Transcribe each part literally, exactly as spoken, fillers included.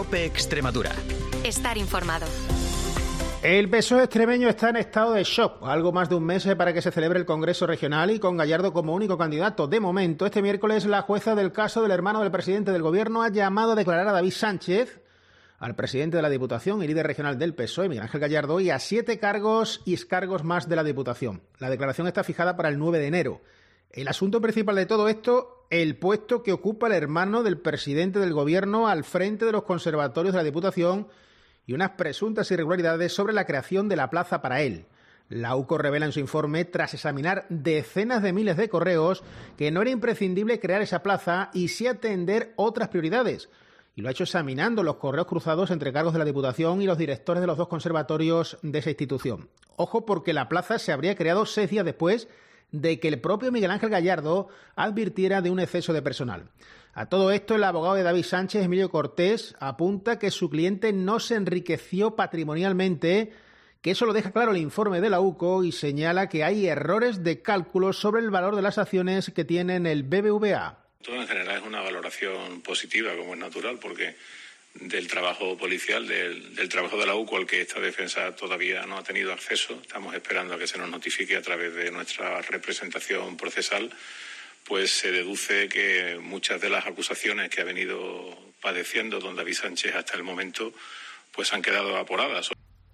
COPE Extremadura. Estar informado. El P S O E extremeño está en estado de shock. Algo más de un mes para que se celebre el Congreso Regional y con Gallardo como único candidato. De momento, este miércoles, la jueza del caso del hermano del presidente del Gobierno ha llamado a declarar a David Sánchez, al presidente de la Diputación y líder regional del P S O E, Miguel Ángel Gallardo, y a siete cargos y excargos más de la Diputación. La declaración está fijada para el nueve de enero. El asunto principal de todo esto, el puesto que ocupa el hermano del presidente del Gobierno al frente de los conservatorios de la Diputación y unas presuntas irregularidades sobre la creación de la plaza para él. La U C O revela en su informe, tras examinar decenas de miles de correos, que no era imprescindible crear esa plaza y sí atender otras prioridades. Y lo ha hecho examinando los correos cruzados entre cargos de la Diputación y los directores de los dos conservatorios de esa institución. Ojo, porque la plaza se habría creado seis días después de que el propio Miguel Ángel Gallardo advirtiera de un exceso de personal. A todo esto, el abogado de David Sánchez, Emilio Cortés, apunta que su cliente no se enriqueció patrimonialmente, que eso lo deja claro el informe de la U C O, y señala que hay errores de cálculo sobre el valor de las acciones que tienen el B B V A. Todo en general es una valoración positiva, como es natural, porque del trabajo policial, del, del trabajo de la U C O al que esta defensa todavía no ha tenido acceso, estamos esperando a que se nos notifique a través de nuestra representación procesal, pues se deduce que muchas de las acusaciones que ha venido padeciendo don David Sánchez hasta el momento pues han quedado evaporadas.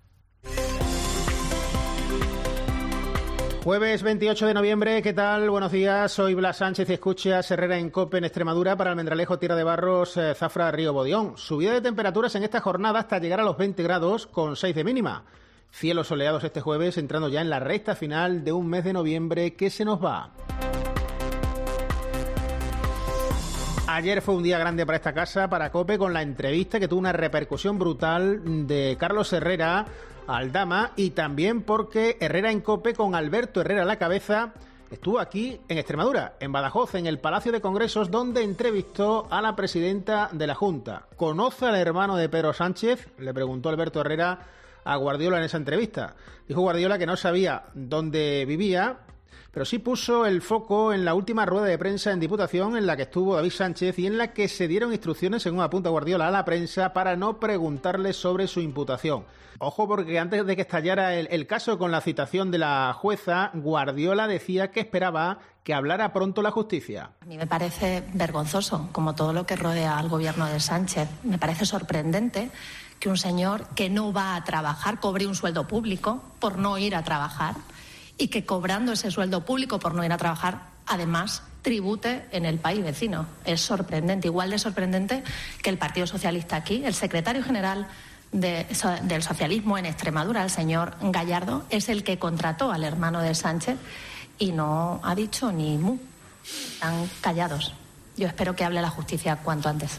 Jueves veintiocho de noviembre, ¿qué tal? Buenos días, soy Blas Sánchez y escuchas Herrera en COPE en Extremadura para Almendralejo, Tierra de Barros, eh, Zafra, Río Bodión. Subida de temperaturas en esta jornada hasta llegar a los veinte grados con seis de mínima. Cielos soleados este jueves, entrando ya en la recta final de un mes de noviembre que se nos va. Ayer fue un día grande para esta casa, para COPE, con la entrevista que tuvo una repercusión brutal de Carlos Herrera al Dama, y también porque Herrera en COPE, con Alberto Herrera a la cabeza, estuvo aquí en Extremadura, en Badajoz, en el Palacio de Congresos, donde entrevistó a la presidenta de la Junta. ¿Conoce al hermano de Pedro Sánchez?, le preguntó Alberto Herrera a Guardiola en esa entrevista. Dijo Guardiola que no sabía dónde vivía, pero sí puso el foco en la última rueda de prensa en Diputación en la que estuvo David Sánchez y en la que se dieron instrucciones, según apunta Guardiola, a la prensa para no preguntarle sobre su imputación. Ojo, porque antes de que estallara el, el caso con la citación de la jueza, Guardiola decía que esperaba que hablara pronto la justicia. A mí me parece vergonzoso, como todo lo que rodea al gobierno de Sánchez. Me parece sorprendente que un señor que no va a trabajar cobre un sueldo público por no ir a trabajar, y que cobrando ese sueldo público por no ir a trabajar, además, tribute en el país vecino. Es sorprendente, igual de sorprendente que el Partido Socialista aquí. El secretario general de, del socialismo en Extremadura, el señor Gallardo, es el que contrató al hermano de Sánchez y no ha dicho ni mu. Están callados. Yo espero que hable la justicia cuanto antes.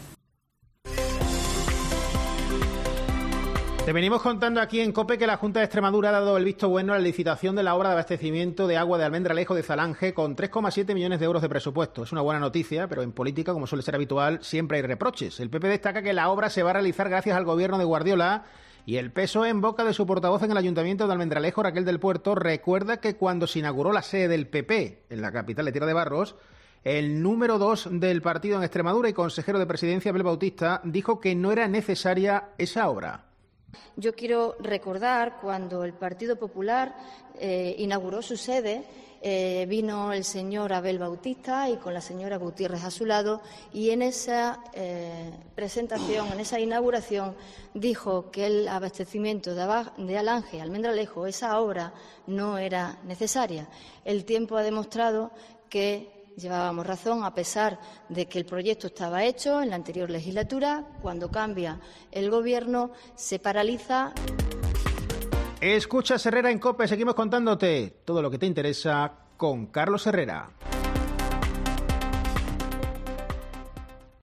Te venimos contando aquí en COPE que la Junta de Extremadura ha dado el visto bueno a la licitación de la obra de abastecimiento de agua de Almendralejo de Zalange con tres coma siete millones de euros de presupuesto. Es una buena noticia, pero en política, como suele ser habitual, siempre hay reproches. El P P destaca que la obra se va a realizar gracias al gobierno de Guardiola, y el P S O E, en boca de su portavoz en el Ayuntamiento de Almendralejo, Raquel del Puerto, recuerda que cuando se inauguró la sede del P P en la capital de Tierra de Barros, el número dos del partido en Extremadura y consejero de presidencia, Abel Bautista, dijo que no era necesaria esa obra. Yo quiero recordar cuando el Partido Popular eh, inauguró su sede, eh, vino el señor Abel Bautista y con la señora Gutiérrez a su lado, y en esa eh, presentación, en esa inauguración, dijo que el abastecimiento de, de Alange, Almendralejo, esa obra no era necesaria. El tiempo ha demostrado que llevábamos razón, a pesar de que el proyecto estaba hecho en la anterior legislatura. Cuando cambia el gobierno, se paraliza. Escuchas Herrera en COPE, seguimos contándote todo lo que te interesa con Carlos Herrera.